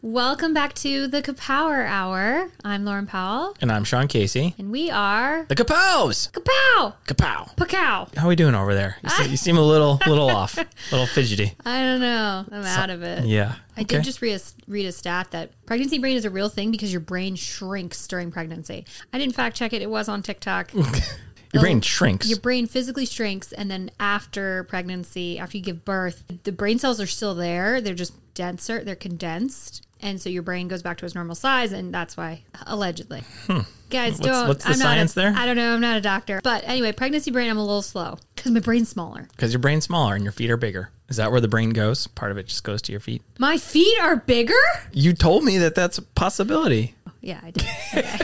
Welcome back to the Kapower Hour. I'm Lauren Powell. And I'm Sean Casey. And we are... The Kapows! Kapow! Kapow! Pacow! How are we doing over there? You seem a little off. A little fidgety. I don't know. I'm out of it. Yeah. I did just read a stat that pregnancy brain is a real thing because your brain shrinks during pregnancy. I didn't fact check it. It was on TikTok. Your brain shrinks. Your brain physically shrinks, and then after pregnancy, after you give birth, the brain cells are still there. They're just denser. They're condensed. And so your brain goes back to its normal size, and that's why, allegedly. Guys, what's the science there? I don't know. I'm not a doctor. But anyway, pregnancy brain, I'm a little slow because my brain's smaller. Because your brain's smaller and your feet are bigger. Is that where the brain goes? Part of it just goes to your feet? My feet are bigger? You told me that that's a possibility. Yeah, I did. Okay.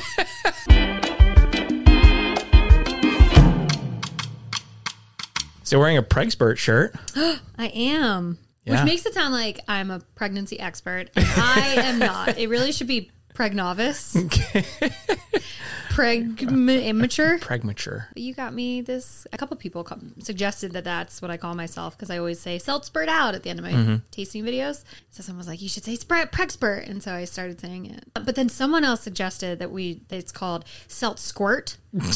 So you're wearing a Pregspert shirt. I am. Yeah. Which makes it sound like I'm a pregnancy expert, and I am not. It really should be preg-novice. Preg-immature. Preg-mature. You got me this. A couple people suggested that that's what I call myself because I always say "Seltspurt out" at the end of my tasting videos. So someone was like, "You should say Pregspurt," and so I started saying it. But then someone else suggested that it's called Selt Squirt.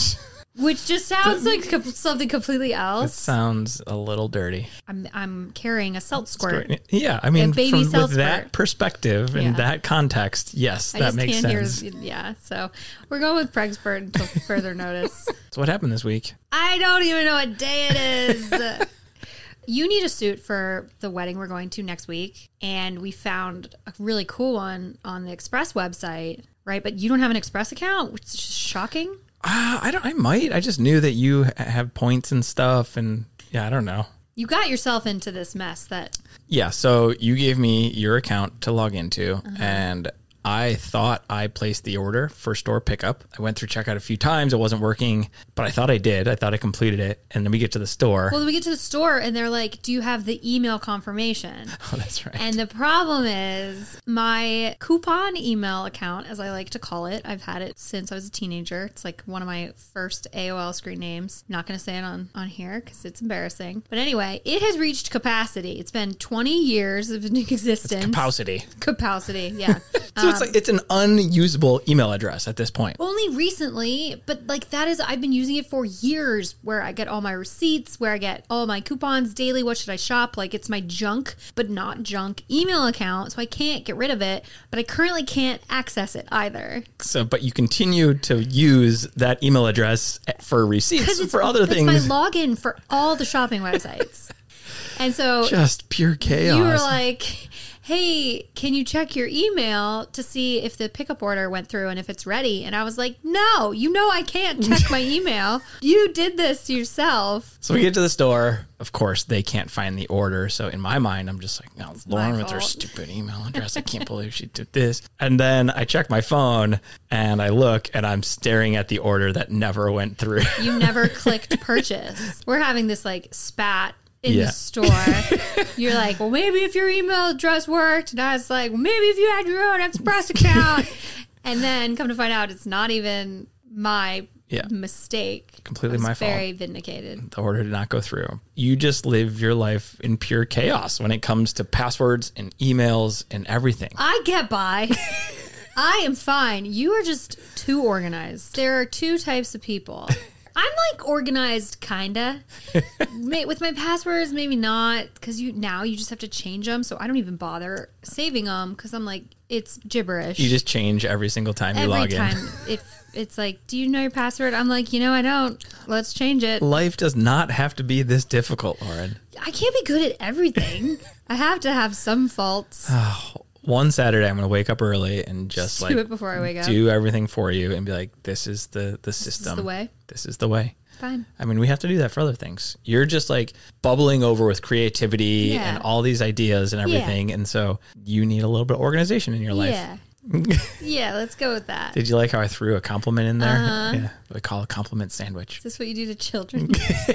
Which just sounds like something completely else. It sounds a little dirty. I'm carrying a Selt Squirt. Yeah, I mean, baby with that perspective and that context, yes, that makes sense. So we're going with Pregspert until further notice. So what happened this week? I don't even know what day it is. You need a suit for the wedding we're going to next week, and we found a really cool one on the Express website, right? But you don't have an Express account, which is just shocking. I might. I just knew that you have points and stuff, and I don't know. You got yourself into this mess that... Yeah, so you gave me your account to log into, and I thought I placed the order for store pickup. I went through checkout a few times. It wasn't working, but I thought I did. I thought I completed it, and then we get to the store. Well, we get to the store, and they're like, do you have the email confirmation? Oh, that's right. And the problem is my coupon email account, as I like to call it, I've had it since I was a teenager. It's like one of my first AOL screen names. I'm not going to say it on here because it's embarrassing. But anyway, it has reached capacity. It's been 20 years of existence. It's capacity. Capacity, yeah. So it's an unusable email address at this point. Only recently, but I've been using it for years, where I get all my receipts, where I get all my coupons daily. What should I shop? Like, it's my junk, but not junk email account. So I can't get rid of it, but I currently can't access it either. So, but you continue to use that email address for receipts for other things. It's my login for all the shopping websites. And so just pure chaos. You were like, hey, can you check your email to see if the pickup order went through and if it's ready? And I was like, no, I can't check my email. You did this yourself. So we get to the store. Of course, they can't find the order. So in my mind, I'm just like, no, Lauren with her stupid email address. I can't believe she did this. And then I check my phone and I look and I'm staring at the order that never went through. You never clicked purchase. We're having this spat in the store. You're like, well, maybe if your email address worked. And I was like, well, maybe if you had your own Express account. And then come to find out it's not even my mistake. Completely my fault. Very vindicated. The order did not go through. You just live your life in pure chaos when it comes to passwords and emails and everything. I get by. I am fine. You are just too organized. There are two types of people. I'm organized, kinda. With my passwords, maybe not, because you just have to change them, so I don't even bother saving them, because I'm like, it's gibberish. You just change every single time you log in. Every time. If it's like, do you know your password? I'm like, I don't. Let's change it. Life does not have to be this difficult, Lauren. I can't be good at everything. I have to have some faults. One Saturday, I'm going to wake up early and just do it before I wake up. Do everything for you and be like, this is the system. This is the way. This is the way. Fine. I mean, we have to do that for other things. You're just bubbling over with creativity and all these ideas and everything. And so you need a little bit of organization in your life. Yeah. Yeah, let's go with that. Did you like how I threw a compliment in there? Yeah. We call it a compliment sandwich. Is this what you do to children?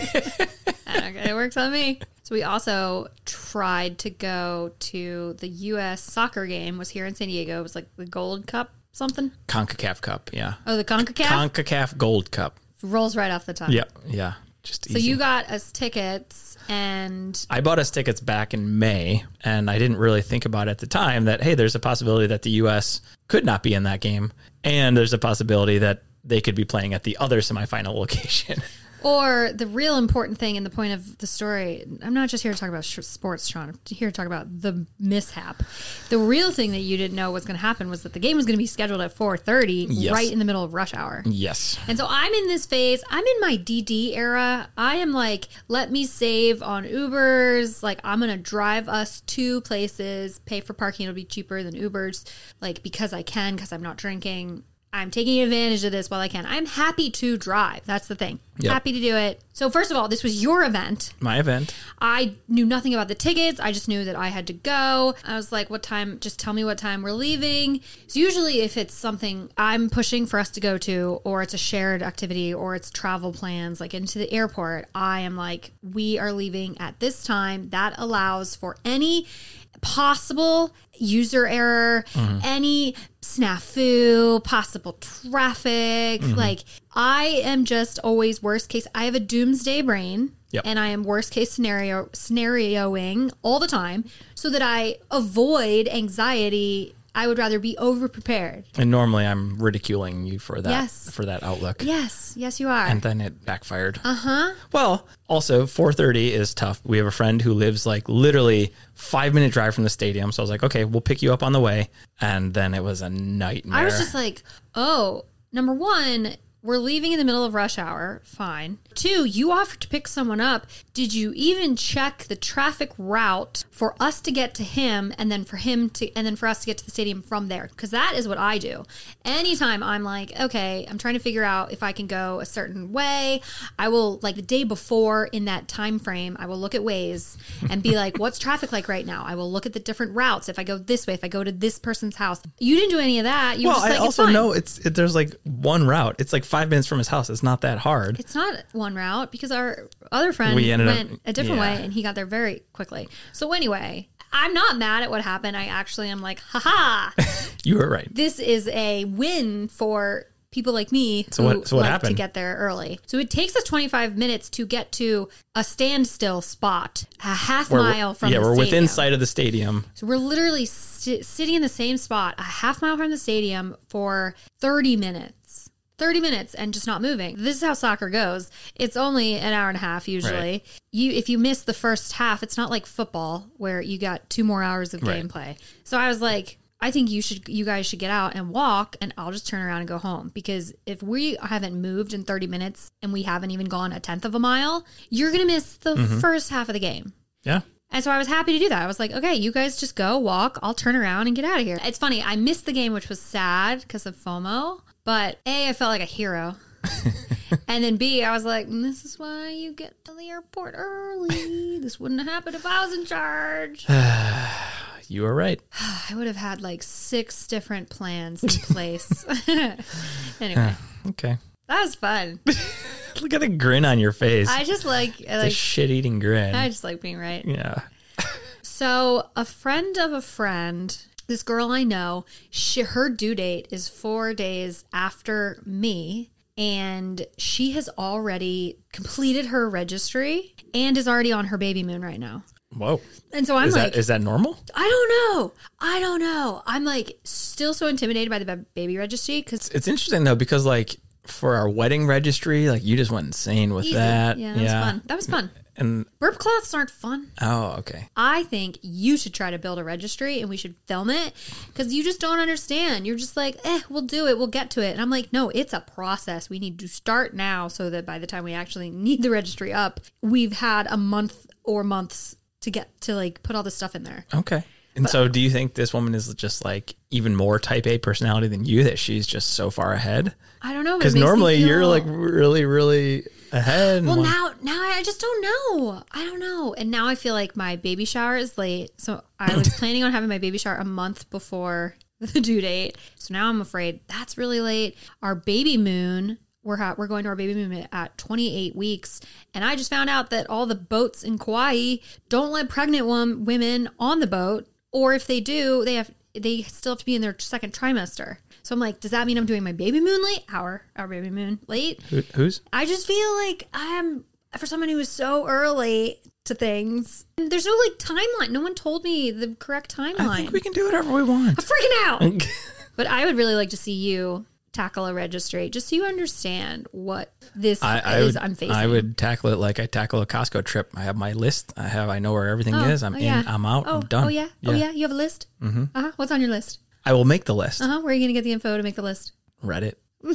Okay, it works on me. So we also tried to go to the U.S. soccer game. Was here in San Diego. It was the Gold Cup something. CONCACAF Cup, yeah. Oh, the CONCACAF? CONCACAF Gold Cup. Rolls right off the tongue. Yep, yeah. Just So easy. you got us tickets, and I bought us tickets back in May, and I didn't really think about at the time that, hey, there's a possibility that the U.S. could not be in that game, and there's a possibility that they could be playing at the other semifinal location. or the real important thing and the point of the story, I'm not just here to talk about sports, Sean. I'm here to talk about the mishap. The real thing that you didn't know was going to happen was that the game was going to be scheduled at 4:30, Yes. right in the middle of rush hour. Yes. And so I'm in this phase. I'm in my DD era. I am like, let me save on Ubers. Like, I'm going to drive us to places, pay for parking. It'll be cheaper than Ubers, like, because I can, because I'm not drinking. I'm taking advantage of this while I can. I'm happy to drive. That's the thing. Yep. Happy to do it. So first of all, this was your event. My event. I knew nothing about the tickets. I just knew that I had to go. I was like, what time? Just tell me what time we're leaving. So usually if it's something I'm pushing for us to go to, or it's a shared activity, or it's travel plans, like into the airport, I am like, we are leaving at this time. That allows for any possible user error, any snafu, possible traffic. Like, I am just always worst case. I have a doomsday brain. Yep. And I am worst case scenarioing all the time so that I avoid anxiety. I would rather be over prepared. And normally I'm ridiculing you for that, Yes. for that outlook. Yes, you are. And then it backfired. Uh-huh. Well, also 4:30 is tough. We have a friend who lives like literally 5-minute drive from the stadium. So I was like, okay, we'll pick you up on the way. And then it was a nightmare. I was just like, oh, number one, we're leaving in the middle of rush hour. Fine. 2, you offered to pick someone up. Did you even check the traffic route for us to get to him and then for us to get to the stadium from there? Because that is what I do. Anytime I'm like, okay, I'm trying to figure out if I can go a certain way, I will, like the day before in that time frame, I will look at Waze and be like, what's traffic like right now? I will look at the different routes. If I go this way, if I go to this person's house. You didn't do any of that. You were just I like, also it's fine. know there's like one route. It's like 5 minutes from his house. It's not that hard. It's not one route because our other friend We ended went up- a different yeah. way and he got there very quickly. So anyway, I'm not mad at what happened. I actually am like, haha, You were right. this is a win for people like me So who what like happened? to get there early. So it takes us 25 minutes to get to a standstill spot, a half mile from the we're stadium. within sight of the stadium. So we're literally sitting in the same spot, a half mile from the stadium for 30 minutes. 30 minutes and just not moving. This is how soccer goes. It's only an hour and a half usually. Right. If you miss the first half, it's not like football where you got 2 more hours of Right. gameplay. So I was like, I think you guys should get out and walk, and I'll just turn around and go home. Because if we haven't moved in 30 minutes and we haven't even gone a tenth of a mile, you're going to miss the first half of the game. Yeah. And so I was happy to do that. I was like, okay, you guys just go walk. I'll turn around and get out of here. It's funny. I missed the game, which was sad because of FOMO. But A, I felt like a hero. And then B, I was like, this is why you get to the airport early. This wouldn't have happened if I was in charge. You were right. I would have had like 6 different plans in place. Anyway, Okay. that was fun. Look at the grin on your face. I just like the shit-eating grin. I just like being right. Yeah. So a friend of a friend, this girl I know, her due date is 4 days after me, and she has already completed her registry and is already on her baby moon right now. Whoa. And so I'm Is that normal? I don't know. I'm like still so intimidated by the baby registry because It's interesting though, because like for our wedding registry, like you just went insane with that. Yeah, that was fun. That was fun. And Burp cloths aren't fun. oh, okay. I think you should try to build a registry and we should film it because you just don't understand. You're just like, we'll do it. We'll get to it. And I'm like, no, it's a process. We need to start now so that by the time we actually need the registry up, we've had a month or months to get to like put all this stuff in there. Okay. And so do you think this woman is just like even more type A personality than you, that she's just so far ahead? I don't know. Because normally you're like really, really ahead. Well, now I just don't know. I don't know. And now I feel like my baby shower is late. So I was planning on having my baby shower a month before the due date. So now I'm afraid that's really late. Our baby moon, we're going to our baby moon at 28 weeks. And I just found out that all the boats in Kauai don't let pregnant women on the boat. Or if they do, they still have to be in their second trimester. So I'm like, does that mean I'm doing my baby moon late? Our baby moon late? Who's? I just feel like for someone who was so early to things. There's no like timeline. No one told me the correct timeline. I think we can do whatever we want. I'm freaking out. But I would really like to see you tackle a registry just so you understand what this I'm facing. I would tackle it like I tackle a Costco trip. I have my list. I know where everything is. I'm in, I'm out, I'm done. Oh yeah. You have a list? Mm-hmm. What's on your list? I will make the list. Where are you going to get the info to make the list? Reddit.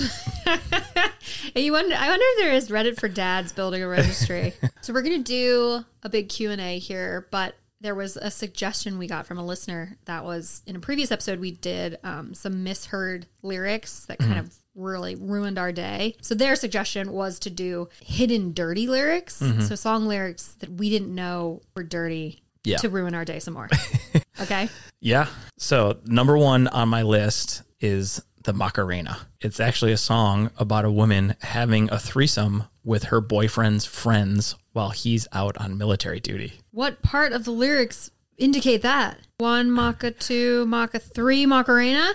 I wonder if there is Reddit for dads building a registry. So we're going to do a big Q&A here, but there was a suggestion we got from a listener that was in a previous episode. We did some misheard lyrics that kind of really ruined our day. So their suggestion was to do hidden dirty lyrics. So song lyrics that we didn't know were dirty to ruin our day some more. Okay. Yeah. So number one on my list is the Macarena. It's actually a song about a woman having a threesome with her boyfriend's friends while he's out on military duty. What part of the lyrics indicate that? 1 Maca, 2 Maca, 3 Macarena?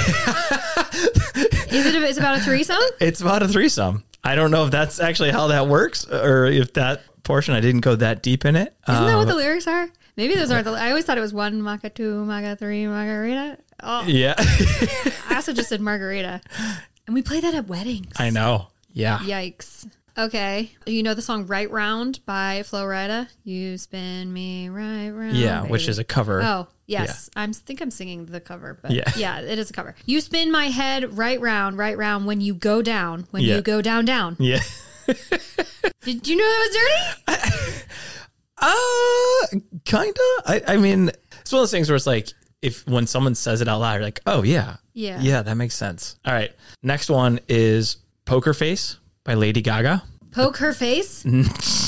Is it about a threesome? It's about a threesome. I don't know if that's actually how that works or if that portion, I didn't go that deep in it. Isn't that what the lyrics are? Maybe those aren't I always thought it was 1 Maca, 2 Maca, 3 Margarita. Oh. Yeah. I also just said margarita. And we play that at weddings. I know. Yeah. Yikes. Okay. You know the song Right Round by Flo Rida? You spin me right round. Yeah, baby. Which is a cover. Oh, yes. Yeah. I think I'm singing the cover, but yeah, it is a cover. You spin my head right round when you go down, you go down, down. Yeah. Did you know that was dirty? Kinda. I mean, it's one of those things where it's like, when someone says it out loud, you're like, oh, yeah, that makes sense. All right. Next one is Poker Face by Lady Gaga. Poke her face? No.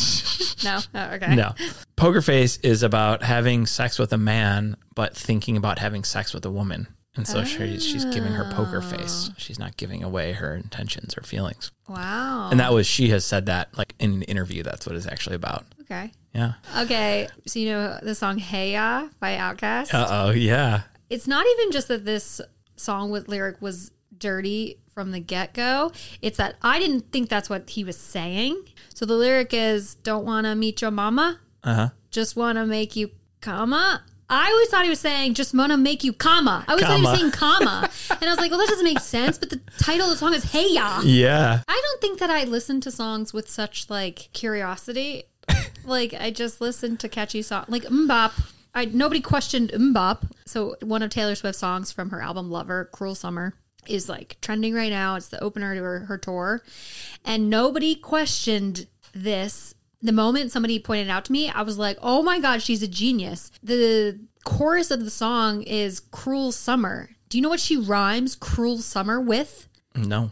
Oh, okay. No. Poker Face is about having sex with a man, but thinking about having sex with a woman. And so she's giving her poker face. She's not giving away her intentions or feelings. Wow. And she has said that like in an interview. That's what it's actually about. Okay. Yeah. Okay. So you know the song Hey Ya by Outkast? Uh-oh. Yeah. It's not even just that this song with lyric was dirty from the get-go. It's that I didn't think that's what he was saying. So the lyric is, don't want to meet your mama. Just want to make you comma. I always thought he was saying, just want to make you comma. I always thought he was saying comma. And I was like, well, that doesn't make sense. But the title of the song is Hey Ya. Yeah. I don't think that I listen to songs with such like curiosity. Like I just listened to catchy songs like Mbop. Nobody questioned Mbop. So one of Taylor Swift's songs from her album Lover, Cruel Summer, is like trending right now. It's the opener to her tour. And nobody questioned this. The moment somebody pointed it out to me, I was like, oh my God, she's a genius. The chorus of the song is Cruel Summer. Do you know what she rhymes Cruel Summer with? No.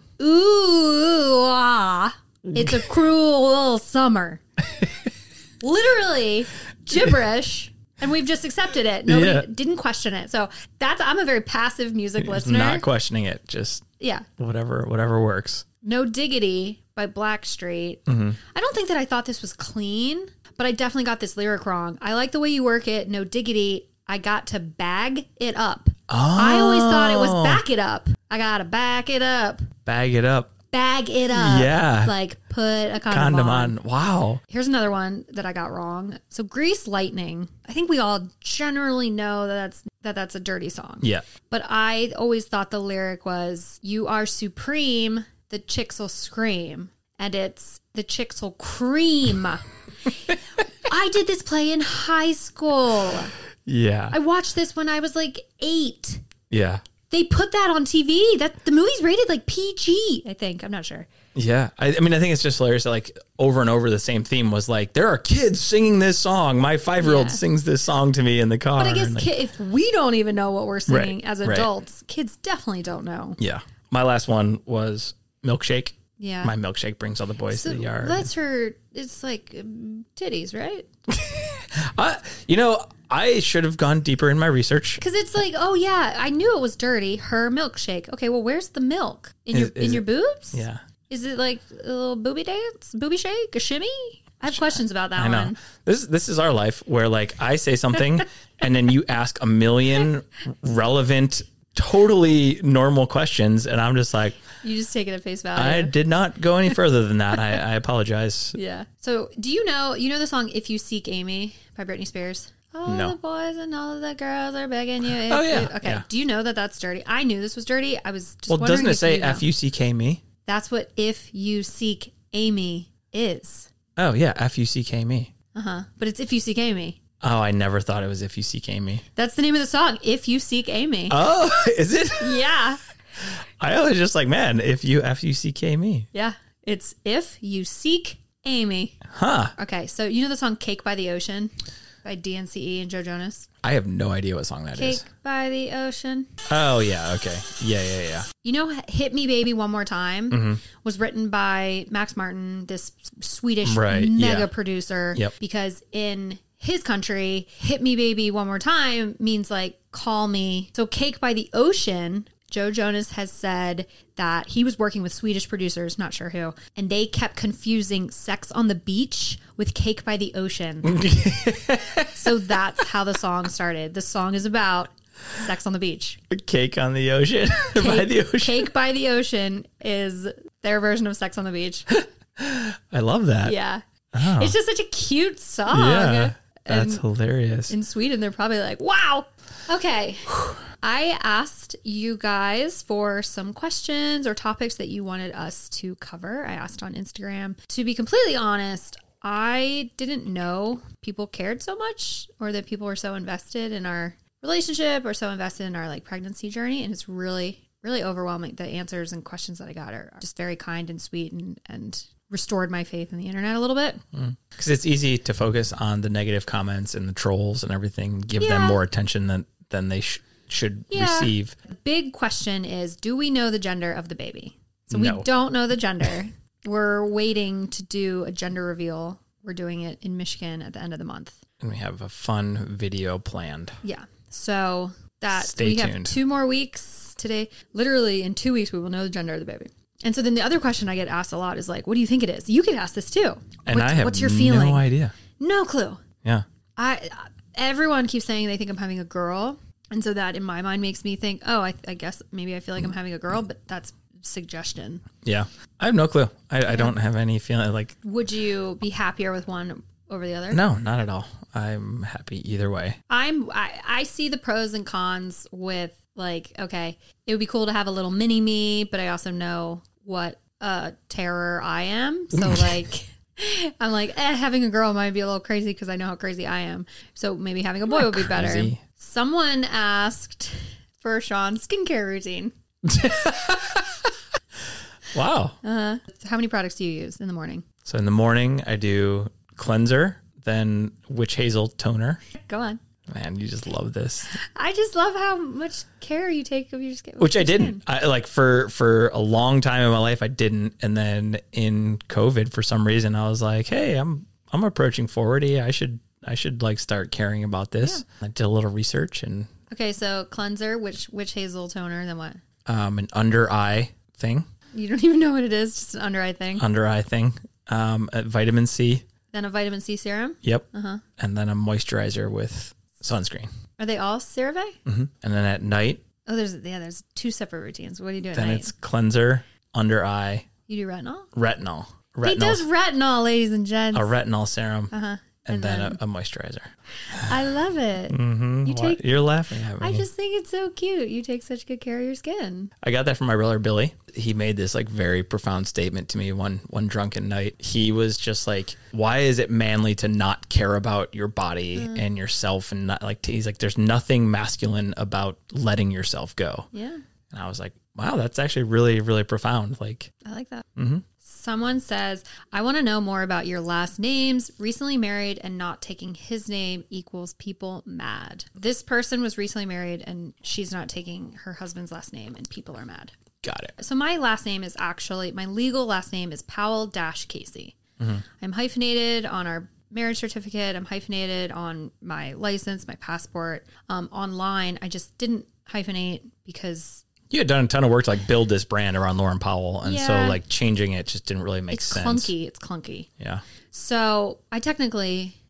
Ooh, ah. It's a cruel summer. Literally gibberish. And we've just accepted it. Nobody didn't question it. So I'm a very passive music listener. Not questioning it. Just whatever works. No Diggity by Blackstreet. I don't think that I thought this was clean, but I definitely got this lyric wrong. I like the way you work it. No Diggity. I got to bag it up. Oh. I always thought it was back it up. I got to back it up. Bag it up. Bag it up. Yeah. Like put a condom on. Wow. Here's another one that I got wrong. So Grease Lightning. I think we all generally know that's a dirty song. Yeah. But I always thought the lyric was, you are supreme, the chicks will scream. And it's, the chicks will cream. I did this play in high school. Yeah. I watched this when I was like 8. Yeah. They put that on TV. That the movie's rated like PG, I think. I'm not sure. Yeah. I mean, I think it's just hilarious that like over and over the same theme was like, there are kids singing this song. My 5-year-old sings this song to me in the car. But I guess if we don't even know what we're singing as adults, kids definitely don't know. Yeah. My last one was Milkshake. Yeah. My milkshake brings all the boys to the yard. That's her. It's like titties, right? I should have gone deeper in my research. Because it's like, oh yeah, I knew it was dirty. Her milkshake. Okay, well, where's the milk? In your boobs? Yeah. Is it like a little booby dance? Booby shake? A shimmy? I have questions about that I know. one. This is our life where like I say something and then you ask a million relevant totally normal questions. And I'm just like, You just take it at face value. I did not go any further than that. I apologize. Yeah. So do you know the song If You Seek Amy by Britney Spears? All No. the boys and all the girls are begging you. If Oh, yeah. you- okay. Yeah. Do you know that that's dirty? I knew this was dirty. I was just Well, wondering doesn't it if say you know. F-U-C-K me? That's what If You Seek Amy is. Oh, yeah. F-U-C-K me. But it's If You Seek Amy. Oh, I never thought it was F-U-C-K me. That's the name of the song. If You Seek Amy. Oh, is it? Yeah. I was just like, man, F-U-C-K me. Yeah. It's If You Seek Amy. Huh. Okay. So you know the song Cake by the Ocean by DNCE and Joe Jonas? I have no idea what song that Cake is. by the Ocean. Oh, yeah. Okay. Yeah. You know, Hit Me Baby One More Time was written by Max Martin, this Swedish Right, mega yeah. producer. Yep. Because in his country, Hit Me Baby One More Time means like call me. So Cake by the Ocean, Joe Jonas has said that he was working with Swedish producers, not sure who, and they kept confusing Sex on the Beach with Cake by the Ocean. So that's how the song started. The song is about sex on the beach. Cake on the ocean. By the ocean. Cake by the Ocean is their version of Sex on the Beach. I love that. Yeah. Oh. It's just such a cute song. Yeah. That's And hilarious. in Sweden, they're probably like, wow. Okay. I asked you guys for some questions or topics that you wanted us to cover. I asked on Instagram. To be completely honest, I didn't know people cared so much or that people were so invested in our relationship or so invested in our like pregnancy journey. And it's really, really overwhelming. The answers and questions that I got are just very kind and sweet and restored my faith in the internet a little bit. Because it's easy to focus on the negative comments and the trolls and everything, give them Yeah. more attention than they should Yeah. receive. The big question is, do we know the gender of the baby? So No. we don't know the gender. We're waiting to do a gender reveal. We're doing it in Michigan at the end of the month. And we have a fun video planned. Yeah. So that Stay we have tuned. 2 more weeks today. Literally in 2 weeks, we will know the gender of the baby. And so then the other question I get asked a lot is like, what do you think it is? You get asked this too. And I have what's your feeling? no idea. No clue. Yeah. Everyone keeps saying they think I'm having a girl. And so that in my mind makes me think, oh, I guess maybe I feel like I'm having a girl, but that's suggestion. Yeah. I have no clue. I don't have any feeling like, Would you be happier with one over the other? no, not at all. I'm happy either way. I see the pros and cons with like, okay, it would be cool to have a little mini me, but I also know what a terror I am. So like, I'm like, having a girl might be a little crazy because I know how crazy I am. So maybe having a boy would be better. Crazy. Someone asked for Sean's skincare routine. Wow. How many products do you use in the morning? So in the morning, I do cleanser, then witch hazel toner. Go on. Man, you just love this. I just love how much care you take of your skin. Which I your skin. didn't. I like for a long time in my life I didn't, and then in COVID for some reason I was like, hey, I'm approaching 40. I should like start caring about this. I did a little research and Okay, so cleanser, witch hazel toner, then what? an under eye thing, You don't even know what it is, just an under eye thing. vitamin C. Then a vitamin C serum. Yep. And then a moisturizer with sunscreen. Are they all CeraVe? And then at night, Oh, there's 2 separate routines. What do you do at then night? it's cleanser, under eye, You do retinol? retinol. He does retinol, ladies and gents. A retinol serum. And And then then- a moisturizer. I love it. You take. You're laughing at me. I just think it's so cute. You take such good care of your skin. I got that from my brother Billy. He made this like very profound statement to me one drunken night. He was just like, "Why is it manly to not care about your body and yourself and not like?" He's like, "There's nothing masculine about letting yourself go." Yeah, And I was like, "Wow, that's actually really really profound." Like, I like that. Someone says, I want to know more about your last names. Recently married and not taking his name equals people mad. This person was recently married and she's not taking her husband's last name and people are mad. got it. So my last name is actually, my legal last name is Powell-Casey. I'm hyphenated on our marriage certificate. I'm hyphenated on my license, my passport. Online, I just didn't hyphenate because You had done a ton of work to like build this brand around Lauren Powell, and so Yeah. like changing it just didn't really make it's sense. clunky. It's clunky. Yeah. So I technically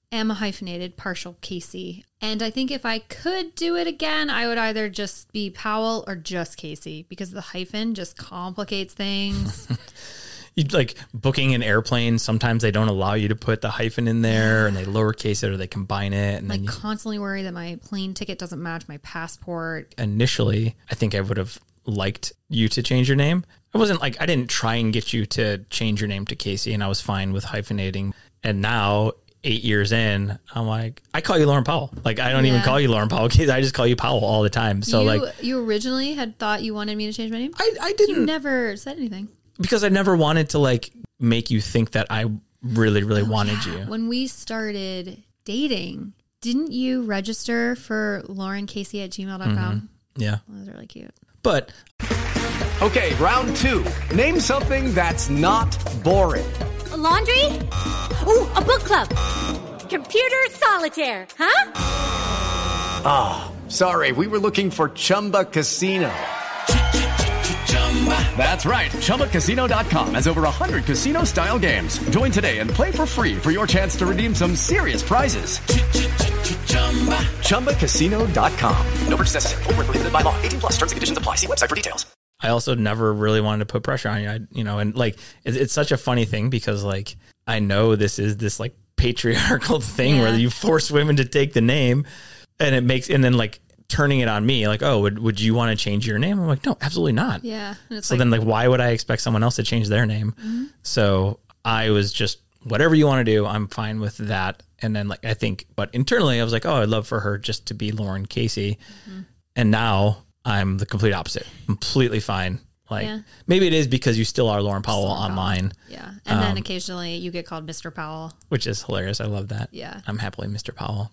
am a hyphenated partial Casey. And I think if I could do it again, I would either just be Powell or just Casey, because the hyphen just complicates things. You like booking an airplane. Sometimes they don't allow you to put the hyphen in there, and they lowercase it or they combine it. And Like then constantly worry that my plane ticket doesn't match my passport. initially, I think I would have liked you to change your name. I didn't try and get you to change your name to Casey, and I was fine with hyphenating. And now, 8 years in, I'm like, I call you Lauren Powell. Like, I don't even call you Lauren Powell. I just call you Powell all the time. So you originally had thought you wanted me to change my name? I didn't. You never said anything. Because I never wanted to like make you think that I really, really wanted you. When we started dating, didn't you register for laurencasey@gmail.com? Yeah. That was really cute. But Okay, round 2. Name something that's not boring. A laundry? Ooh, a book club. Computer solitaire, huh? Sorry, we were looking for Chumba Casino. That's right. ChumbaCasino.com has over 100 casino-style games. Join today and play for free for your chance to redeem some serious prizes. ChumbaCasino.com. No purchase necessary. Void where prohibited by law. 18 plus. Terms and conditions apply. See website for details. I also never really wanted to put pressure on you. And like, it's such a funny thing because like, I know this is this like patriarchal thing where you force women to take the name, and and then like turning it on me, like, oh, would you want to change your name? I'm like, no, absolutely not. Yeah. And so then like, why would I expect someone else to change their name? Mm-hmm. So I was just, whatever you want to do, I'm fine with that. And then like, I think, but internally I was like, oh, I'd love for her just to be Lauren Casey. Mm-hmm. And now I'm the complete opposite. Completely fine. Like maybe it is because you still are Lauren Powell online. Yeah. And then occasionally you get called Mr. Powell. Which is hilarious. I love that. Yeah. I'm happily Mr. Powell.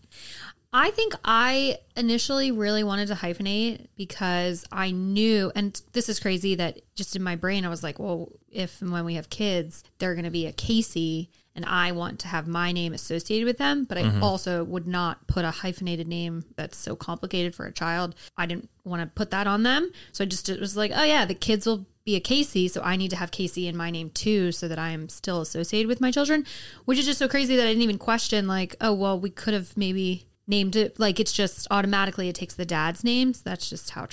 I think I initially really wanted to hyphenate because I knew, and this is crazy that just in my brain, I was like, well, if and when we have kids, they're going to be a Casey, and I want to have my name associated with them, but I also would not put a hyphenated name that's so complicated for a child. I didn't want to put that on them. So it was like, oh yeah, the kids will be a Casey, so I need to have Casey in my name too, so that I am still associated with my children, which is just so crazy that I didn't even question like, oh, well, we could have maybe named it, like it's just automatically it takes the dad's names. That's just how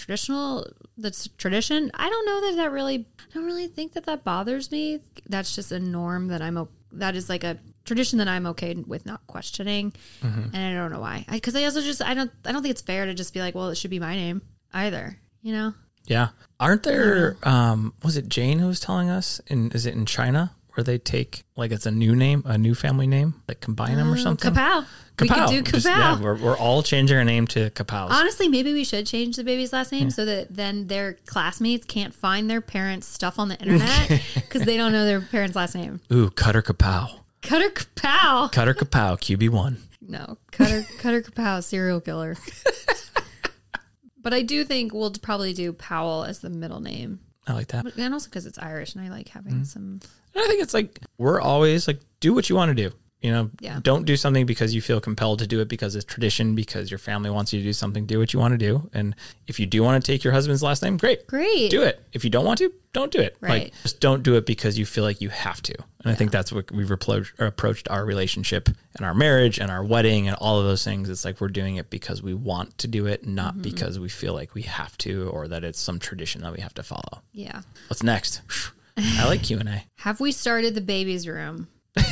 that's tradition. I don't know that I don't really think that bothers me. That's just a norm that that is like a tradition that I'm okay with not questioning. And I don't know why. Because I also just, I don't think it's fair to just be like, well, it should be my name either, you know? Yeah. Aren't there, was it Jane who was telling us, is it in China where they take, like it's a new name, a new family name, like combine them or something? Kapow. We could do Kapow. We're all changing our name to Kapow. Honestly, maybe we should change the baby's last name so that then their classmates can't find their parents' stuff on the internet because they don't know their parents' last name. Ooh, Cutter Kapow. Cutter Kapow. Cutter Kapow, QB1. No, Cutter Kapow, serial killer. But I do think we'll probably do Powell as the middle name. I like that. And also because it's Irish and I like having some... And I think it's like, we're always like, do what you want to do. You know, don't do something because you feel compelled to do it because it's tradition, because your family wants you to do something. Do what you want to do. And if you do want to take your husband's last name, great. Do it. If you don't want to, don't do it. Right. Like, just don't do it because you feel like you have to. And I think that's what we've approached our relationship and our marriage and our wedding and all of those things. It's like we're doing it because we want to do it, not because we feel like we have to or that it's some tradition that we have to follow. Yeah. What's next? I like Q&A. Have we started the baby's room?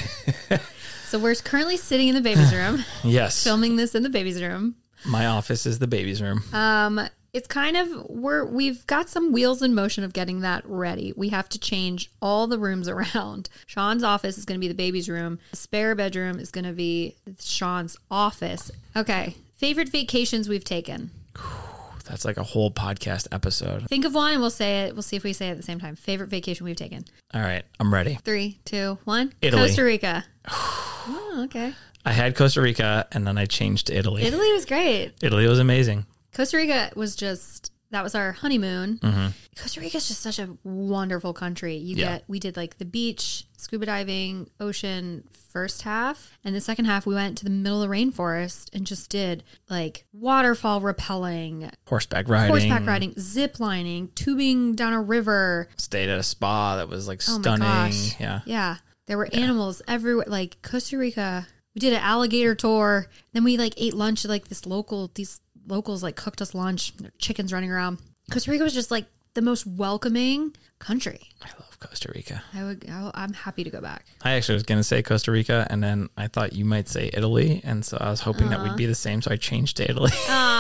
So we're currently sitting in the baby's room. Yes. Filming this in the baby's room. My office is the baby's room. It's kind of, we've got some wheels in motion of getting that ready. We have to change all the rooms around. Sean's office is going to be the baby's room. The spare bedroom is going to be Sean's office. Okay. Favorite vacations we've taken. That's like a whole podcast episode. Think of one and we'll say it. We'll see if we say it at the same time. Favorite vacation we've taken. All right. I'm ready. 3, 2, 1. Italy. Costa Rica. Oh, okay. I had Costa Rica and then I changed to Italy. Italy was great. Italy was amazing. Costa Rica was that was our honeymoon. Costa Rica is just such a wonderful country. We did like the beach, scuba diving, ocean first half. And the second half, we went to the middle of the rainforest and just did like waterfall rappelling, horseback riding, zip lining, tubing down a river. Stayed at a spa that was like stunning. Oh my gosh. Yeah. There were animals everywhere. Like Costa Rica We did an alligator tour. Then we like ate lunch at like these locals like cooked us lunch. Their chickens running around. Costa Rica was just like the most welcoming country. I love Costa Rica. I'm happy to go back. I actually was going to say Costa Rica, and then I thought you might say Italy, and so I was hoping that we'd be the same, so I changed to Italy.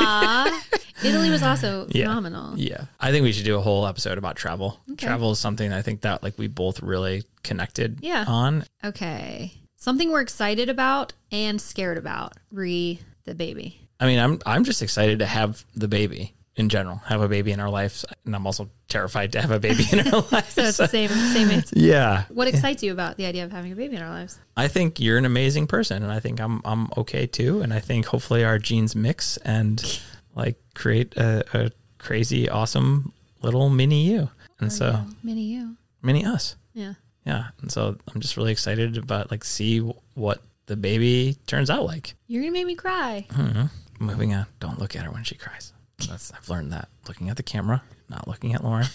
Italy was also phenomenal. Yeah. I think we should do a whole episode about travel. Okay. Travel is something I think that like we both really connected on. Okay. Something we're excited about and scared about, the baby. I mean, I'm just excited to have the baby in general, have a baby in our lives. And I'm also terrified to have a baby in our lives. So it's the same answer. Yeah. What excites you about the idea of having a baby in our lives? I think you're an amazing person, and I think I'm okay too. And I think hopefully our genes mix and like create a crazy, awesome little mini you. And mini us. Yeah. Yeah. And so I'm just really excited about like see what the baby turns out like. You're going to make me cry. Mm-hmm. Moving on. Don't look at her when she cries. I've learned that. Looking at the camera, not looking at Lauren.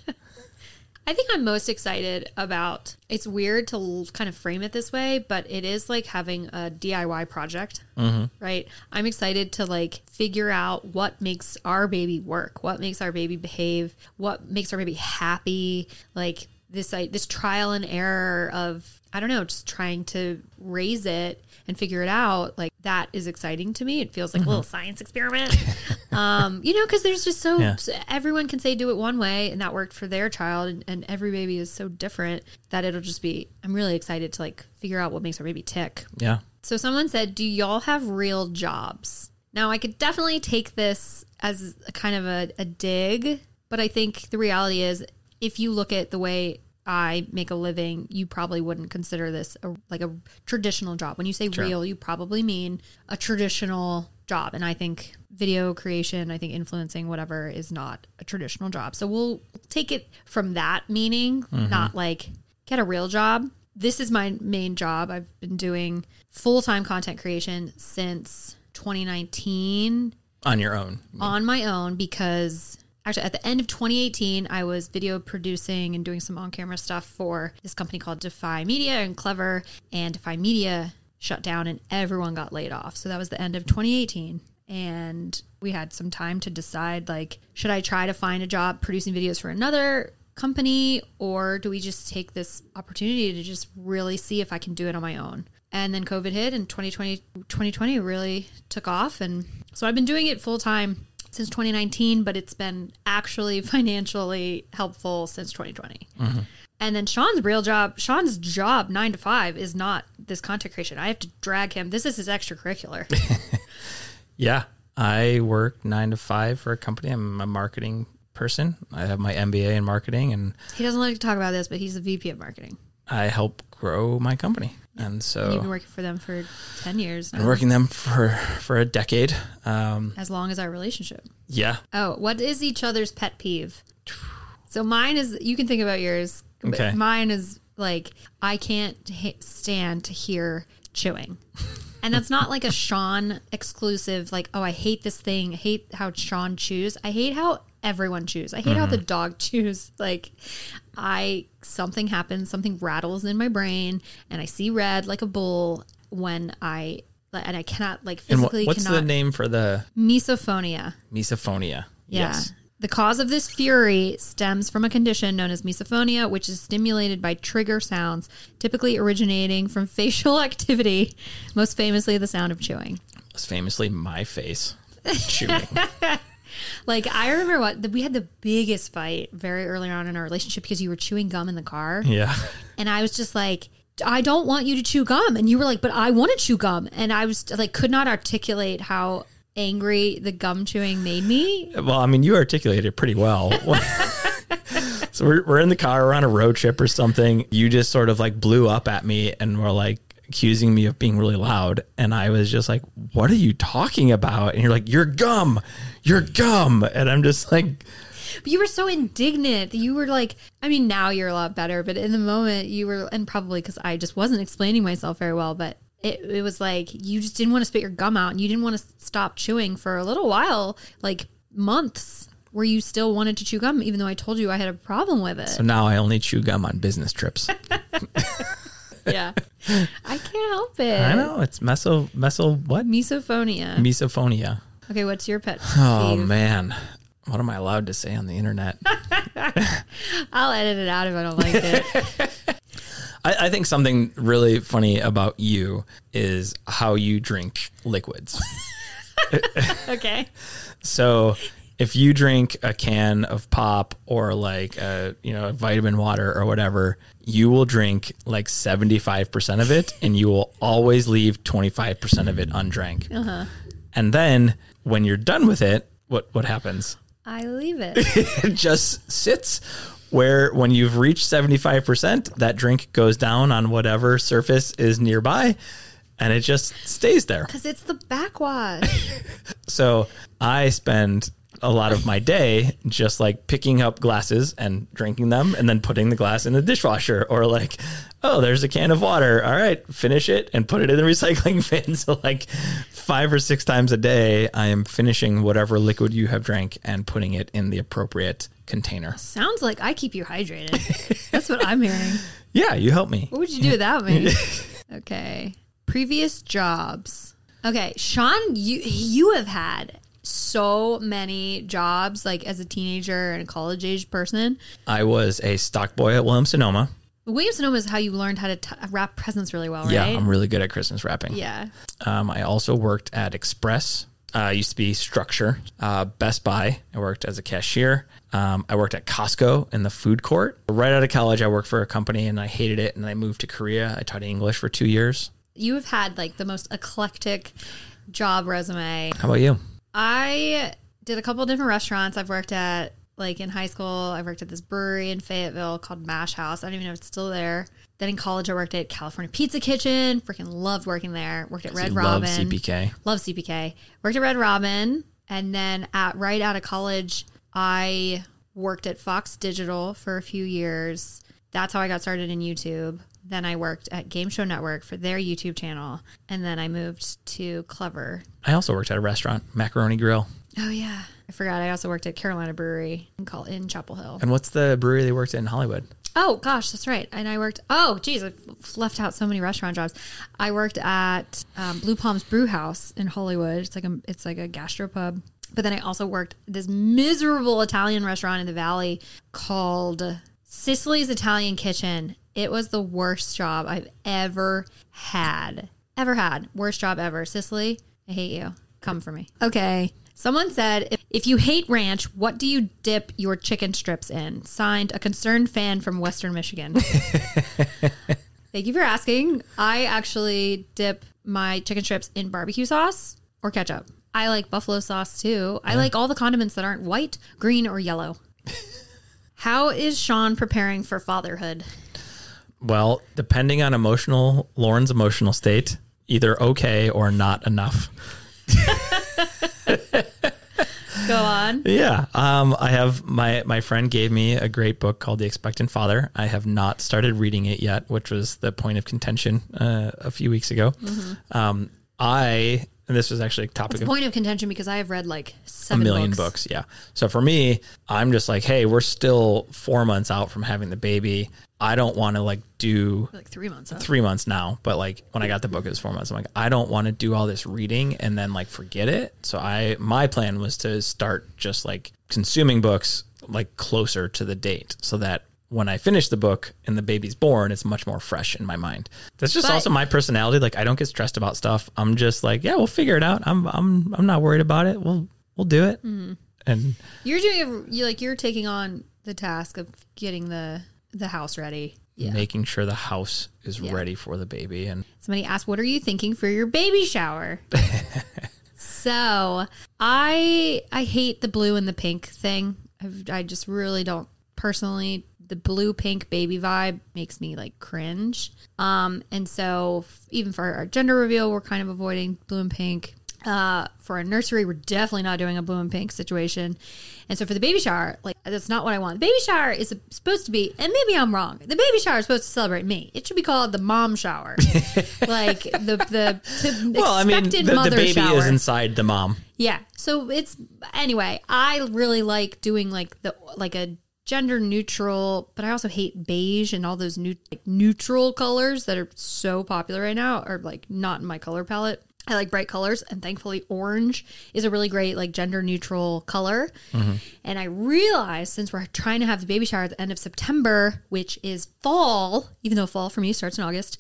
I think I'm most excited about, it's weird to kind of frame it this way, but it is like having a DIY project, right? I'm excited to like figure out what makes our baby work, what makes our baby behave, what makes our baby happy, like this trial and error of, I don't know, just trying to raise it and figure it out. Like that is exciting to me. It feels like a little science experiment, because there's just everyone can say do it one way and that worked for their child. And every baby is so different that it'll just be, I'm really excited to like figure out what makes our baby tick. Yeah. So someone said, do y'all have real jobs? Now I could definitely take this as a kind of a dig, but I think the reality is if you look at the way I make a living, you probably wouldn't consider this like a traditional job. When you say real, you probably mean a traditional job. And I think video creation, I think influencing, whatever, is not a traditional job. So we'll take it from that meaning, not like get a real job. This is my main job. I've been doing full-time content creation since 2019. On your own? On my own, because actually, at the end of 2018, I was video producing and doing some on-camera stuff for this company called Defy Media and Clever, and Defy Media shut down and everyone got laid off. So that was the end of 2018. And we had some time to decide, like, should I try to find a job producing videos for another company, or do we just take this opportunity to just really see if I can do it on my own? And then COVID hit and 2020 really took off. And so I've been doing it full-time since 2019, but it's been actually financially helpful since 2020. And then Sean's job 9 to 5 is not this content creation. I have to drag him. This is his extracurricular. Yeah. I work 9 to 5 for a company. I'm a marketing person. I have my MBA in marketing, and he doesn't like to talk about this, but he's the VP of marketing. I help grow my company. And so you've been working for them for 10 years now. I've been working them for a decade. As long as our relationship. Yeah. Oh, what is each other's pet peeve? So mine is, you can think about yours. Okay. But mine is like, I can't stand to hear chewing. And that's not like a Sean exclusive, like, oh, I hate this thing. I hate how Sean chews. I hate how everyone chews. I hate how the dog chews. Like, something happens, something rattles in my brain, and I see red like a bull when I cannot, like, physically what's the name for the misophonia? Misophonia. Yeah. Yes. The cause of this fury stems from a condition known as misophonia, which is stimulated by trigger sounds, typically originating from facial activity, most famously the sound of chewing. Most famously my face chewing. Like, I remember we had the biggest fight very early on in our relationship because you were chewing gum in the car. Yeah. And I was just like, I don't want you to chew gum. And you were like, but I want to chew gum. And I was like, could not articulate how angry the gum chewing made me. Well, I mean, you articulated it pretty well. So we're in the car, we're on a road trip or something. You just sort of like blew up at me and were like accusing me of being really loud. And I was just like, what are you talking about? And you're like, your gum. And I'm just like... But you were so indignant. You were like, I mean, now you're a lot better, but in the moment you were, and probably because I just wasn't explaining myself very well, but it was like, you just didn't want to spit your gum out and you didn't want to stop chewing for a little while, like months, where you still wanted to chew gum, even though I told you I had a problem with it. So now I only chew gum on business trips. Yeah. I can't help it. I know. It's what? Misophonia. Misophonia. Okay, what's your pet Oh, peeve? man. What am I allowed to say on the internet? I'll edit it out if I don't like it. I think something really funny about you is how you drink liquids. Okay. So if you drink a can of pop or like a vitamin water or whatever, you will drink like 75% of it and you will always leave 25% of it undrank. And then when you're done with it, what happens? I leave it. It just sits where when you've reached 75%, that drink goes down on whatever surface is nearby and it just stays there. Because it's the backwash. So I spend a lot of my day just like picking up glasses and drinking them and then putting the glass in the dishwasher, or like, oh, there's a can of water. All right, finish it and put it in the recycling bin. So like 5 or 6 times a day, I am finishing whatever liquid you have drank and putting it in the appropriate container. Sounds like I keep you hydrated. That's what I'm hearing. Yeah, you help me. What would you do without me? Okay. Previous jobs. Okay, Sean, you have had so many jobs, like as a teenager and a college age person. I was a stock boy at Williams-Sonoma. Williams-Sonoma is how you learned how to wrap presents really well, right? Yeah, I'm really good at Christmas wrapping. Yeah. I also worked at Express. Used to be Structure. Best Buy. I worked as a cashier. I worked at Costco in the food court. Right out of college, I worked for a company and I hated it. And I moved to Korea. I taught English for 2 years. You have had like the most eclectic job resume. How about you? I did a couple of different restaurants. I've worked at, like in high school, I worked at this brewery in Fayetteville called Mash House. I don't even know if it's still there. Then in college, I worked at California Pizza Kitchen. Freaking loved working there. Worked at Red Robin. Love CPK. Love CPK. Worked at Red Robin. And then right out of college, I worked at Fox Digital for a few years. That's how I got started in YouTube. Then I worked at Game Show Network for their YouTube channel. And then I moved to Clever. I also worked at a restaurant, Macaroni Grill. Oh, yeah. I forgot. I also worked at Carolina Brewery in Chapel Hill. And what's the brewery they worked in Hollywood? Oh, gosh, that's right. And I worked... Oh, geez, I've left out so many restaurant jobs. I worked at Blue Palms Brew House in Hollywood. It's like a gastropub. But then I also worked at this miserable Italian restaurant in the Valley called Sicily's Italian Kitchen. It was the worst job I've ever had. Worst job ever. Sicily, I hate you. Come for me. Okay. Someone said, if you hate ranch, what do you dip your chicken strips in? Signed, a concerned fan from Western Michigan. Thank you for asking. I actually dip my chicken strips in barbecue sauce or ketchup. I like buffalo sauce too. I like all the condiments that aren't white, green, or yellow. How is Sean preparing for fatherhood? Well, depending on Lauren's emotional state, either okay or not enough. Go on. Yeah. I have my friend gave me a great book called The Expectant Father. I have not started reading it yet, which was the point of contention a few weeks ago. Mm-hmm. And this was actually a topic of point of contention because I have read like 7 a million books. Yeah. So for me, I'm just like, hey, we're still 4 months out from having the baby. I don't want to like do like 3 months. 3 months now, but like when I got the book, it was 4 months. I'm like, I don't want to do all this reading and then like forget it. So my plan was to start just like consuming books like closer to the date so that when I finish the book and the baby's born, it's much more fresh in my mind. That's just also my personality. Like I don't get stressed about stuff. I'm just like, yeah, we'll figure it out. I'm not worried about it. We'll do it. Mm-hmm. And you're taking on the task of getting the house ready. Yeah. Making sure the house is ready for the baby. And somebody asked, what are you thinking for your baby shower? So I hate the blue and the pink thing. I just really don't personally. The blue pink baby vibe makes me like cringe. And so even for our gender reveal, we're kind of avoiding blue and pink. For a nursery, we're definitely not doing a blue and pink situation. And so for the baby shower, like that's not what I want. The baby shower is supposed to be, and maybe I'm wrong, the baby shower is supposed to celebrate me. It should be called the mom shower. Like the baby shower is inside the mom. Yeah. So anyway, I really like doing like a gender neutral, but I also hate beige and all those neutral colors that are so popular right now are like not in my color palette. I like bright colors, and thankfully orange is a really great like gender neutral color. And I realized since we're trying to have the baby shower at the end of September, which is fall, even though fall for me starts in August,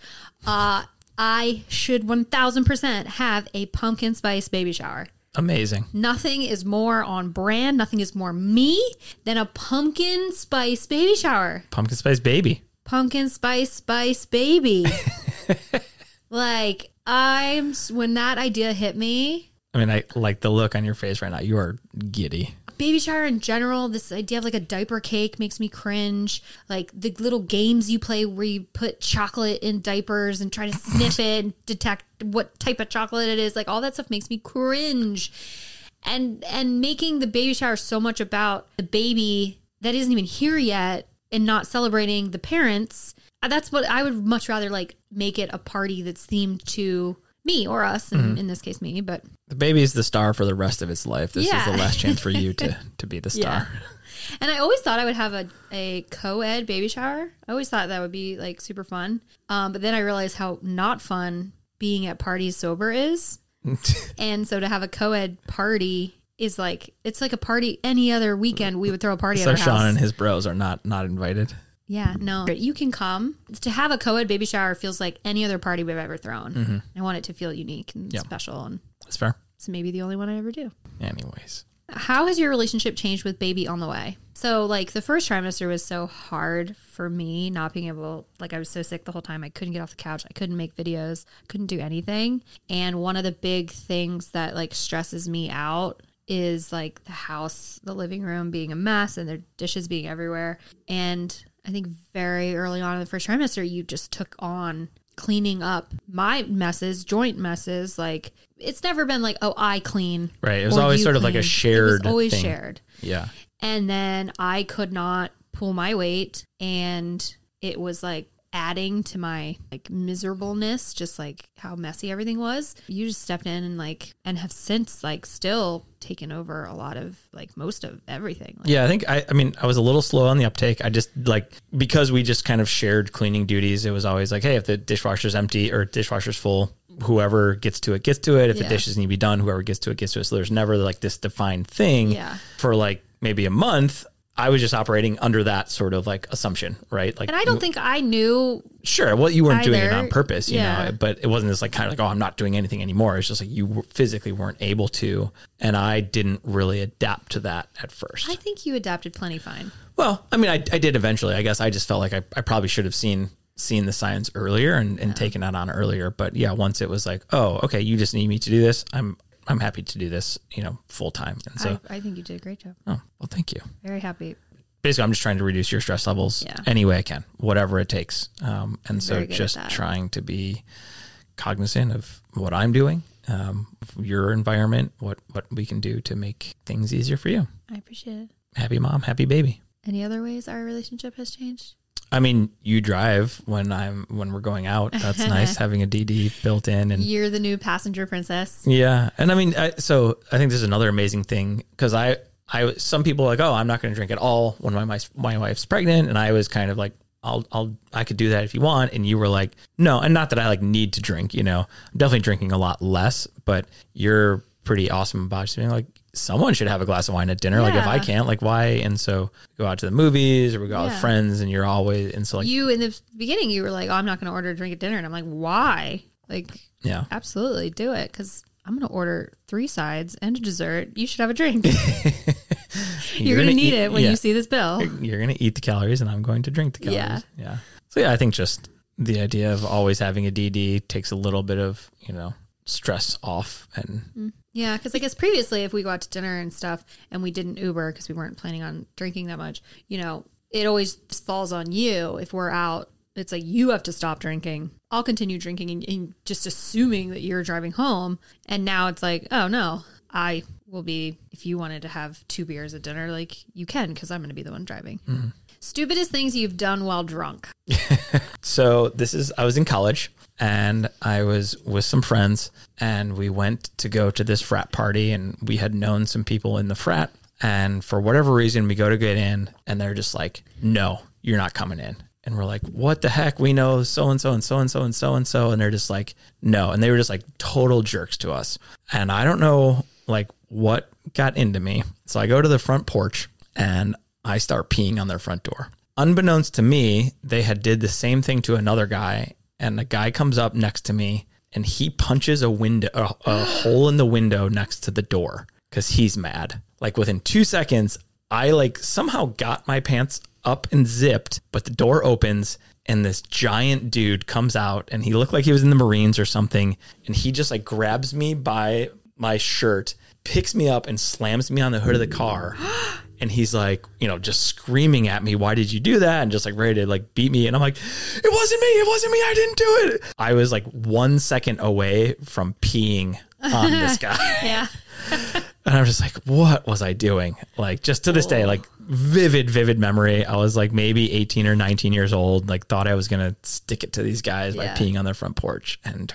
I should 1000% have a pumpkin spice baby shower. Amazing. Nothing is more on brand, nothing is more me than a pumpkin spice baby shower. Pumpkin spice baby. Pumpkin spice baby. Like, when that idea hit me. I mean, I like the look on your face right now. You are giddy. Baby shower in general, this idea of like a diaper cake makes me cringe. Like the little games you play where you put chocolate in diapers and try to sniff it and detect what type of chocolate it is. Like all that stuff makes me cringe. And making the baby shower so much about the baby that isn't even here yet and not celebrating the parents. That's what I would much rather like make it a party that's themed to me or us, and in this case me, but the baby is the star for the rest of its life. This is the last chance for you to be the star. Yeah. And I always thought I would have a co-ed baby shower. I always thought that would be like super fun. But then I realized how not fun being at parties sober is. And so to have a co-ed party is like, it's like a party any other weekend we would throw a party at our house. So Sean and his bros are not invited. Yeah, no. You can come. To have a co-ed baby shower feels like any other party we've ever thrown. I want it to feel unique and special. And that's fair. It's maybe the only one I ever do. Anyways. How has your relationship changed with baby on the way? So like the first trimester was so hard for me not being able, like I was so sick the whole time. I couldn't get off the couch. I couldn't make videos. Couldn't do anything. And one of the big things that like stresses me out is like the house, the living room being a mess and their dishes being everywhere. And I think very early on in the first trimester, you just took on cleaning up my messes, joint messes. Like it's never been like, oh, I clean. Right. It was always sort of like a shared thing. It was always thing. shared. Yeah. And then I could not pull my weight, and it was like adding to my like miserableness, just like how messy everything was. You just stepped in and have since like still taken over a lot of like most of everything. Like, yeah, I think I mean I was a little slow on the uptake. I just like, because we just kind of shared cleaning duties, it was always like, hey, if the dishwasher's empty or dishwasher's full, whoever gets to it gets to it. If the dishes need to be done, whoever gets to it gets to it. So there's never like this defined thing for like maybe a month. I was just operating under that sort of like assumption, right? Like, and I don't think I knew. Sure, well, you weren't either. doing it on purpose, you know, but it wasn't just like kind of like, oh, I'm not doing anything anymore. It's just like you physically weren't able to, and I didn't really adapt to that at first. I think you adapted plenty fine. Well, I mean, I did eventually. I guess I just felt like I probably should have seen the signs earlier and taken that on earlier. But yeah, once it was like, oh, okay, you just need me to do this, I'm happy to do this, you know, full time. And so I think you did a great job. Oh, well, thank you. Very happy. Basically, I'm just trying to reduce your stress levels any way I can, whatever it takes. And so just trying to be cognizant of what I'm doing, your environment, what we can do to make things easier for you. I appreciate it. Happy mom, happy baby. Any other ways our relationship has changed? I mean, you drive when we're going out. That's nice, having a DD built in. And you're the new passenger princess. Yeah. And I mean, so I think this is another amazing thing, because some people are like, oh, I'm not going to drink at all when my wife's pregnant. And I was kind of like, I could do that if you want. And you were like, no. And not that I like need to drink, you know, I'm definitely drinking a lot less, but you're pretty awesome about just being like, someone should have a glass of wine at dinner. Like if I can't, like why? And so we go out to the movies or we go out with friends, and you're always, and so like you in the beginning, you were like, oh, I'm not going to order a drink at dinner. And I'm like, why? Like, yeah, absolutely do it. 'Cause I'm going to order 3 sides and a dessert. You should have a drink. You're going to need it when you see this bill. You're going to eat the calories and I'm going to drink the calories. Yeah. So yeah, I think just the idea of always having a DD takes a little bit of, you know, stress off. And yeah, because I guess previously if we go out to dinner and stuff and we didn't Uber because we weren't planning on drinking that much, you know, it always falls on you. If we're out, it's like you have to stop drinking. I'll continue drinking and just assuming that you're driving home. And now it's like, oh no, I will be, if you wanted to have 2 beers at dinner, like you can, because I'm going to be the one driving. Mm-hmm. Stupidest things you've done while drunk. So I was in college and I was with some friends and we went to go to this frat party, and we had known some people in the frat, And for whatever reason, we go to get in and they're just like, no, you're not coming in. And we're like, what the heck? We know so-and-so and so-and-so and so-and-so. And they're just like, no. And they were just like total jerks to us. And I don't know like what got into me. So I go to the front porch and I start peeing on their front door. Unbeknownst to me, they had did the same thing to another guy. And the guy comes up next to me and he punches a hole in the window next to the door because he's mad. Like within 2 seconds, I like somehow got my pants up and zipped, but the door opens and this giant dude comes out and he looked like he was in the Marines or something. And he just like grabs me by my shirt, picks me up and slams me on the hood of the car. And he's like, you know, just screaming at me, why did you do that? And just like ready to like beat me. And I'm like, it wasn't me, I didn't do it. I was like 1 second away from peeing on this guy. Yeah. And I'm just like, what was I doing? Like just to this day, like vivid memory. I was like maybe 18 or 19 years old, like thought I was going to stick it to these guys by peeing on their front porch and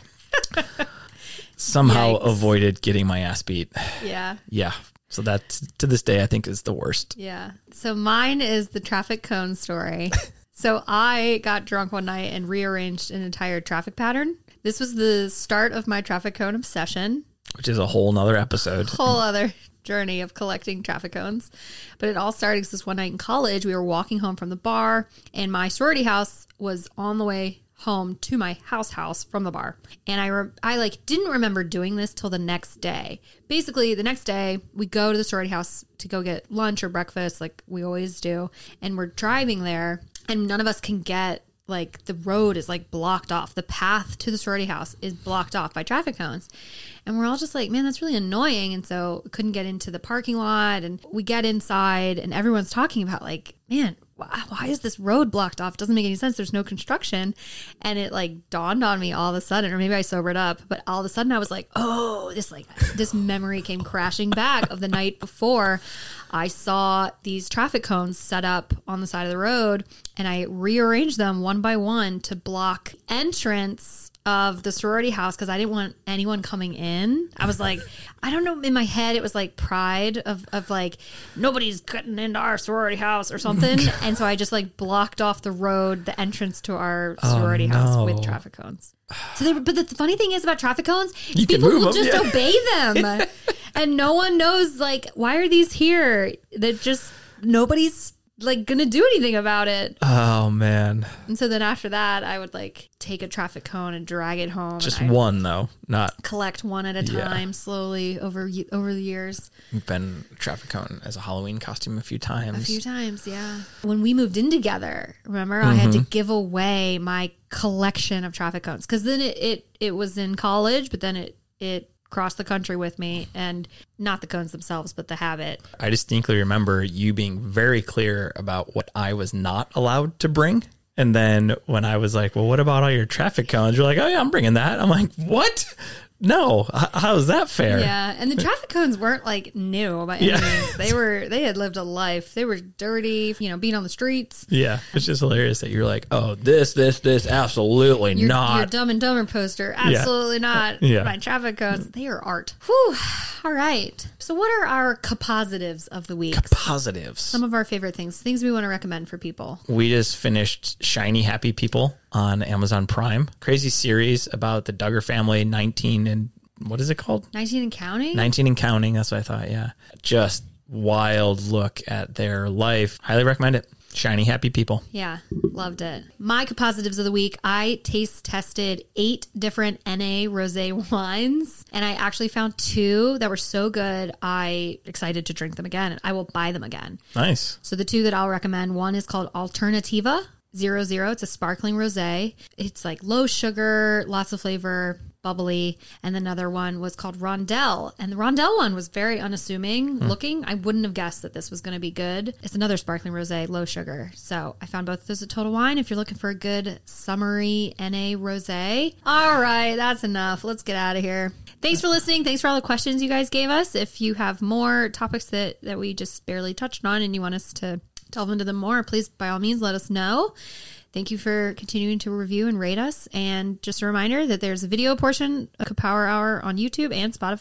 somehow avoided getting my ass beat. Yeah. Yeah. So that to this day, I think is the worst. Yeah. So mine is the traffic cone story. So I got drunk one night and rearranged an entire traffic pattern. This was the start of my traffic cone obsession. Which is a whole nother episode. Whole other journey of collecting traffic cones. But it all started because this one night in college, we were walking home from the bar and my sorority house was on the way home to my house from the bar. And I like didn't remember doing this till the next day. Basically, the next day we go to the sorority house to go get lunch or breakfast like we always do. And we're driving there and none of us can get, like the road is like blocked off. The path to the sorority house is blocked off by traffic cones. And we're all just like, man, that's really annoying. And so we couldn't get into the parking lot and we get inside and everyone's talking about like, man, why is this road blocked off? It doesn't make any sense. There's no construction. And it like dawned on me all of a sudden, or maybe I sobered up, but all of a sudden I was like, oh, this memory came crashing back of the night before. I saw these traffic cones set up on the side of the road and I rearranged them one by one to block entrance of the sorority house because I didn't want anyone coming in. I was like, I don't know, in my head it was like pride of like nobody's cutting into our sorority house or something. And so I just like blocked off the road, the entrance to our sorority house with traffic cones. So but the funny thing is about traffic cones, is people will just obey them. And no one knows like, why are these here? That just nobody's like gonna do anything about it. Oh man. And so then after that I would like take a traffic cone and drag it home. Just one though, not collect one at a time slowly over the years. We've been traffic cone as a Halloween costume a few times. Yeah. When we moved in together, remember I had to give away my collection of traffic cones because then it was in college, but then it crossed the country with me, and not the cones themselves, but the habit. I distinctly remember you being very clear about what I was not allowed to bring. And then when I was like, well, what about all your traffic cones? You're like, oh yeah, I'm bringing that. I'm like, what? No, how is that fair? Yeah, and the traffic cones weren't like new by any means. They had lived a life. They were dirty, being on the streets. Yeah, it's just hilarious that you're like, oh, this, absolutely not. Your Dumb and Dumber poster, absolutely not. Yeah. My traffic cones, they are art. Whew. All right. So what are our positives of the week? Positives. Some of our favorite things we want to recommend for people. We just finished Shiny Happy People on Amazon Prime. Crazy series about the Duggar family, 19 and what is it called? 19 and counting? 19 and counting. That's what I thought. Yeah. Just wild look at their life. Highly recommend it. Shiny Happy People. Yeah, loved it. My positives of the week, I taste tested 8 different NA rosé wines, and I actually found 2 that were so good, I excited to drink them again, and I will buy them again. Nice. So the 2 that I'll recommend, one is called Alternativa 00. It's a sparkling rosé. It's like low sugar, lots of flavor, bubbly. And another one was called Rondell. And the Rondell one was very unassuming looking. I wouldn't have guessed that this was going to be good. It's another sparkling rosé, low sugar. So I found both of those at Total Wine if you're looking for a good summery NA rosé. All right, that's enough. Let's get out of here. Thanks for listening. Thanks for all the questions you guys gave us. If you have more topics that we just barely touched on and you want us to delve into them more, please, by all means, let us know. Thank you for continuing to review and rate us. And just a reminder that there's a video portion of Power Hour on YouTube and Spotify.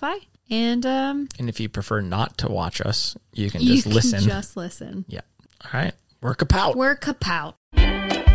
And if you prefer not to watch us, you can you just listen. Just listen. Yeah. All right. We're kapout. We're kapout.